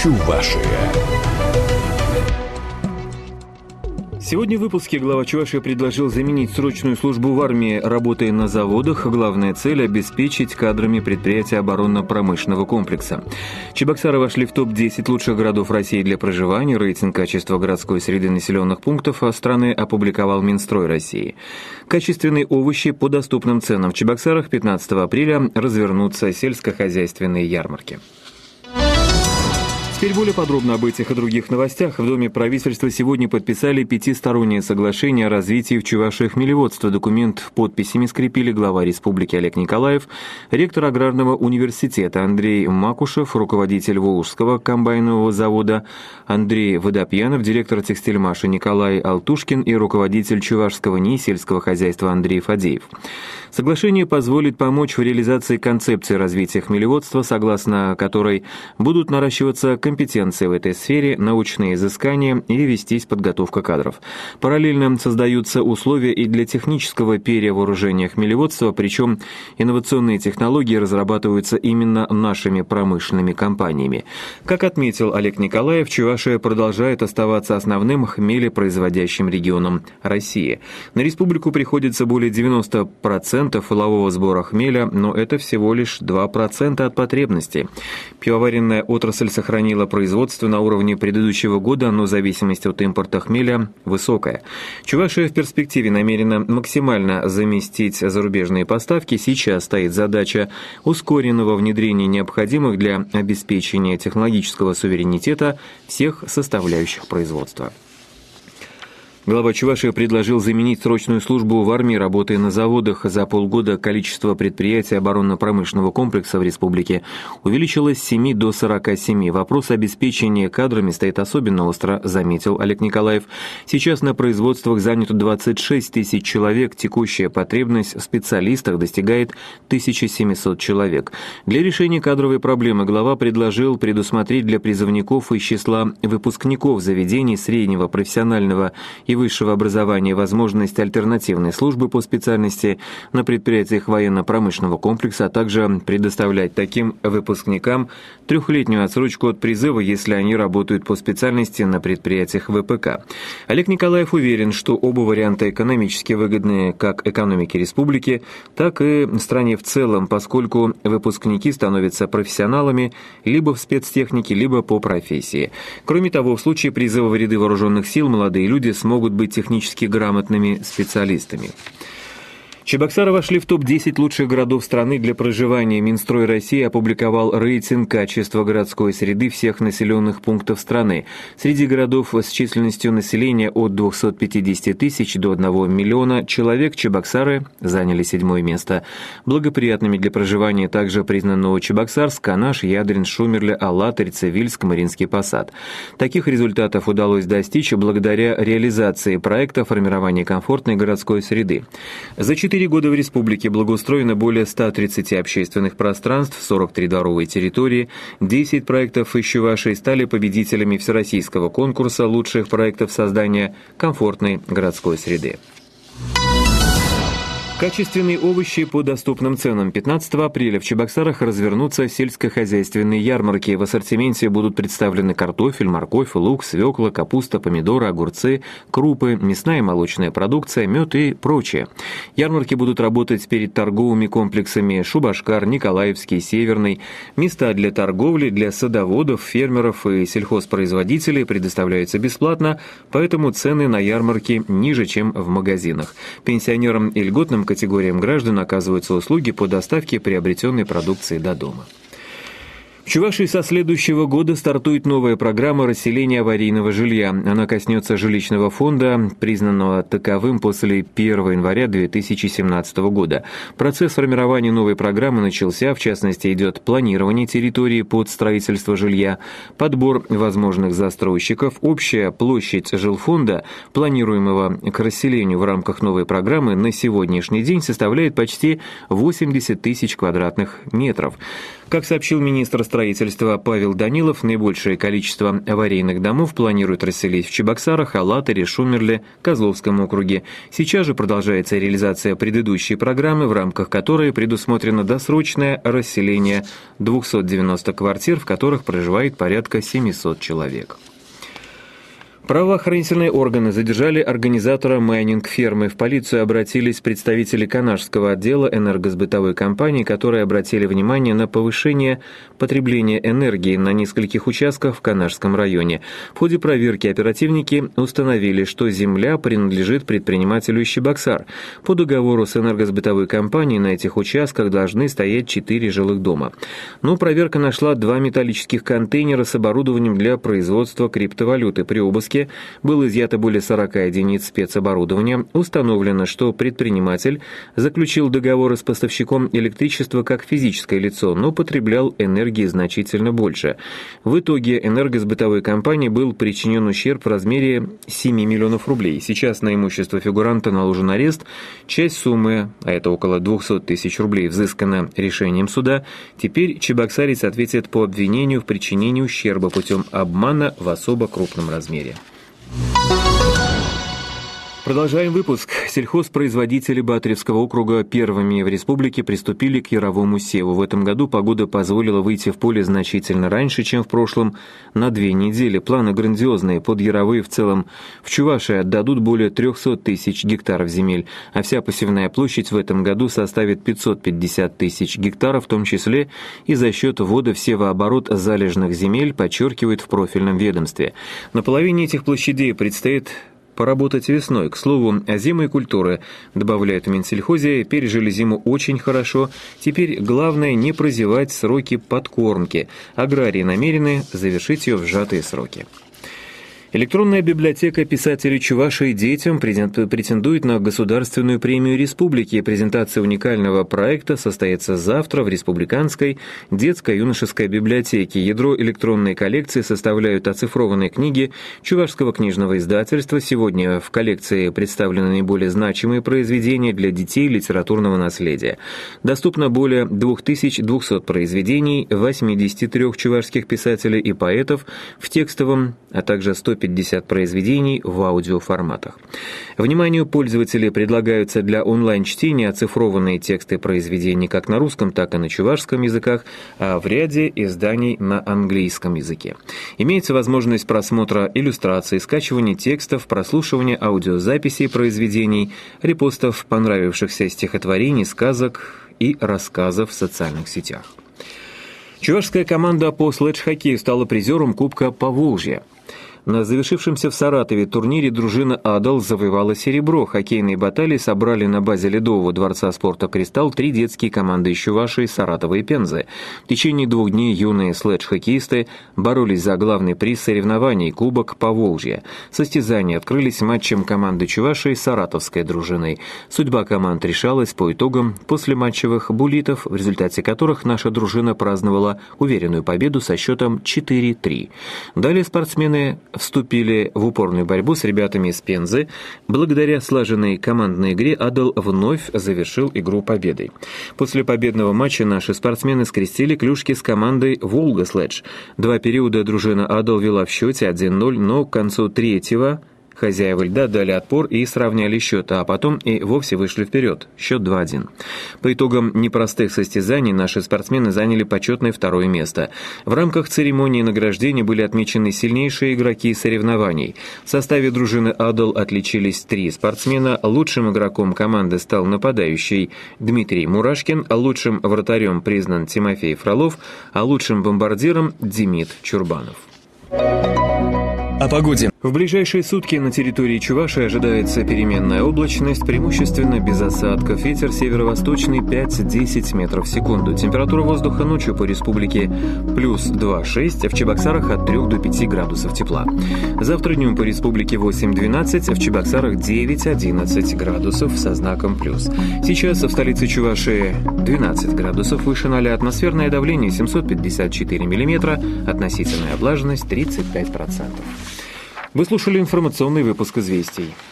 Чувашия. Сегодня в выпуске глава Чувашии предложил заменить срочную службу в армии работой на заводах. Главная цель – обеспечить кадрами предприятия оборонно-промышленного комплекса. Чебоксары вошли в топ-10 лучших городов России для проживания. Рейтинг качества городской среды населенных пунктов страны опубликовал Минстрой России. Качественные овощи по доступным ценам. В Чебоксарах 15 апреля развернутся сельскохозяйственные ярмарки. Теперь более подробно об этих и других новостях. В Доме правительства сегодня подписали 5-стороннее соглашение о развитии в Чувашии хмелеводства. Документ подписями скрепили глава республики Олег Николаев, ректор аграрного университета Андрей Макушев, руководитель Волжского комбайнового завода Андрей Водопьянов, директор текстильмаша Николай Алтушкин и руководитель Чувашского НИИ сельского хозяйства Андрей Фадеев. Соглашение позволит помочь в реализации концепции развития хмелеводства, согласно которой будут наращиваться компетенции в этой сфере, научные изыскания и вестись подготовка кадров. Параллельно создаются условия и для технического перевооружения хмелеводства, причем инновационные технологии разрабатываются именно нашими промышленными компаниями. Как отметил Олег Николаев, Чувашия продолжает оставаться основным хмелепроизводящим регионом России. На республику приходится более 90% валового сбора хмеля, но это всего лишь 2% от потребности. Пивоваренная отрасль сохранила производство на уровне предыдущего года, но зависимость от импорта хмеля высокая. Чувашия в перспективе намерена максимально заместить зарубежные поставки. Сейчас стоит задача ускоренного внедрения необходимых для обеспечения технологического суверенитета всех составляющих производства. Глава Чувашии предложил заменить срочную службу в армии работой на заводах. За полгода количество предприятий оборонно-промышленного комплекса в республике увеличилось с 7 до 47. Вопрос обеспечения кадрами стоит особенно остро, заметил Олег Николаев. Сейчас на производствах занято 26 тысяч человек. Текущая потребность в специалистах достигает 1700 человек. Для решения кадровой проблемы глава предложил предусмотреть для призывников из числа выпускников заведений среднего профессионального и высшего образования возможность альтернативной службы по специальности на предприятиях военно-промышленного комплекса, а также предоставлять таким выпускникам 3-летнюю отсрочку от призыва, если они работают по специальности на предприятиях ВПК. Олег Николаев уверен, что оба варианта экономически выгодны как экономике республики, так и стране в целом, поскольку выпускники становятся профессионалами либо в спецтехнике, либо по профессии. Кроме того, в случае призыва в ряды вооруженных сил молодые люди смогут быть технически грамотными специалистами. Чебоксары вошли в топ-10 лучших городов страны для проживания. Минстрой России опубликовал рейтинг качества городской среды всех населенных пунктов страны. Среди городов с численностью населения от 250 тысяч до 1 миллиона человек Чебоксары заняли 7-е место. Благоприятными для проживания также признаны Новочебоксарск, Канаш, Ядрин, Шумерле, Алатырь, Цивильск, Мариинский Посад. Таких результатов удалось достичь благодаря реализации проекта формирования комфортной городской среды. За 4 года в республике благоустроено более 130 общественных пространств, 43 дворовые территории, 10 проектов из Чувашии стали победителями всероссийского конкурса лучших проектов создания комфортной городской среды. Качественные овощи по доступным ценам. 15 апреля в Чебоксарах развернутся сельскохозяйственные ярмарки. В ассортименте будут представлены картофель, морковь, лук, свекла, капуста, помидоры, огурцы, крупы, мясная и молочная продукция, мед и прочее. Ярмарки будут работать перед торговыми комплексами Шубашкар, Николаевский, Северный. Места для торговли для садоводов, фермеров и сельхозпроизводителей предоставляются бесплатно, поэтому цены на ярмарке ниже, чем в магазинах. Пенсионерам и льготным категориям граждан оказываются услуги по доставке приобретенной продукции до дома. В Чувашии со следующего года стартует новая программа расселения аварийного жилья. Она коснется жилищного фонда, признанного таковым после 1 января 2017 года. Процесс формирования новой программы начался, в частности, идет планирование территории под строительство жилья, подбор возможных застройщиков, общая площадь жилфонда, планируемого к расселению в рамках новой программы, на сегодняшний день составляет почти 80 тысяч квадратных метров. Как сообщил министр строительства строительства Павел Данилов наибольшее количество аварийных домов планирует расселить в Чебоксарах, Алатыре, Шумерле, Козловском округе. Сейчас же продолжается реализация предыдущей программы, в рамках которой предусмотрено досрочное расселение 290 квартир, в которых проживает порядка 700 человек. Правоохранительные органы задержали организатора майнинг-фермы. В полицию обратились представители Канашского отдела энергосбытовой компании, которые обратили внимание на повышение потребления энергии на нескольких участках в Канашском районе. В ходе проверки оперативники установили, что земля принадлежит предпринимателю из Чебоксар. По договору с энергосбытовой компанией на этих участках должны стоять 4 жилых дома. Но проверка нашла 2 металлических контейнера с оборудованием для производства криптовалюты. При обыске было изъято более 40 единиц спецоборудования. Установлено, что предприниматель заключил договоры с поставщиком электричества как физическое лицо, но потреблял энергии значительно больше. В итоге энергосбытовой компании был причинен ущерб в размере 7 миллионов рублей. Сейчас на имущество фигуранта наложен арест. Часть суммы, а это около 200 тысяч рублей, взыскана решением суда. Теперь чебоксарец ответит по обвинению в причинении ущерба путем обмана в особо крупном размере. Продолжаем выпуск. Сельхозпроизводители Батыревского округа первыми в республике приступили к яровому севу. В этом году погода позволила выйти в поле значительно раньше, чем в прошлом, на 2 недели. Планы грандиозные. Подъяровые в целом в Чувашии отдадут более 300 тысяч гектаров земель, а вся посевная площадь в этом году составит 550 тысяч гектаров, в том числе и за счет ввода в севооборот залежных земель, подчеркивает в профильном ведомстве. На половине этих площадей предстоит поработать весной. К слову, озимые культуры, добавляют в Минсельхозе, пережили зиму очень хорошо. Теперь главное не прозевать сроки подкормки. Аграрии намерены завершить ее в сжатые сроки. Электронная библиотека писателей Чувашии детям претендует на государственную премию республики. Презентация уникального проекта состоится завтра в Республиканской детско-юношеской библиотеке. Ядро электронной коллекции составляют оцифрованные книги Чувашского книжного издательства. Сегодня в коллекции представлены наиболее значимые произведения для детей литературного наследия. Доступно более 2200 произведений 83 чувашских писателей и поэтов в текстовом, а также 150 произведений в аудиоформатах. Вниманию пользователей предлагаются для онлайн-чтения оцифрованные тексты произведений как на русском, так и на чувашском языках, а в ряде изданий на английском языке. Имеется возможность просмотра иллюстраций, скачивания текстов, прослушивания аудиозаписей произведений, репостов понравившихся стихотворений, сказок и рассказов в социальных сетях. Чувашская команда по слэдж-хоккею стала призером Кубка Поволжья. На завершившемся в Саратове турнире дружина «Адал» завоевала серебро. Хоккейные баталии собрали на базе Ледового дворца спорта «Кристалл» 3 детские команды из Чувашии, Саратова и Пензы. В течение 2 дней юные слэдж-хоккеисты боролись за главный приз соревнований – Кубок Поволжья. Состязания открылись матчем команды Чувашии с саратовской дружиной. Судьба команд решалась по итогам послематчевых буллитов, в результате которых наша дружина праздновала уверенную победу со счетом 4-3. Далее спортсмены вступили в упорную борьбу с ребятами из Пензы. Благодаря слаженной командной игре «Адал» вновь завершил игру победой. После победного матча наши спортсмены скрестили клюшки с командой «Волга Следж». 2 периода дружина «Адал» вела в счете 1-0, но к концу 3-го хозяева льда дали отпор и сравняли счет, а потом и вовсе вышли вперед. Счет 2-1. По итогам непростых состязаний наши спортсмены заняли почетное 2-е место. В рамках церемонии награждения были отмечены сильнейшие игроки соревнований. В составе дружины «Адал» отличились 3 спортсмена. Лучшим игроком команды стал нападающий Дмитрий Мурашкин, лучшим вратарем признан Тимофей Фролов, а лучшим бомбардиром Демид Чурбанов. О погоде. В ближайшие сутки на территории Чувашии ожидается переменная облачность, преимущественно без осадков. Ветер северо-восточный 5-10 метров в секунду. Температура воздуха ночью по республике плюс 2-6, а в Чебоксарах от 3 до 5 градусов тепла. Завтра днем по республике 8-12, а в Чебоксарах 9-11 градусов со знаком плюс. Сейчас в столице Чувашии 12 градусов выше 0, атмосферное давление 754 миллиметра, относительная влажность 35%. Вы слушали информационный выпуск «Известий».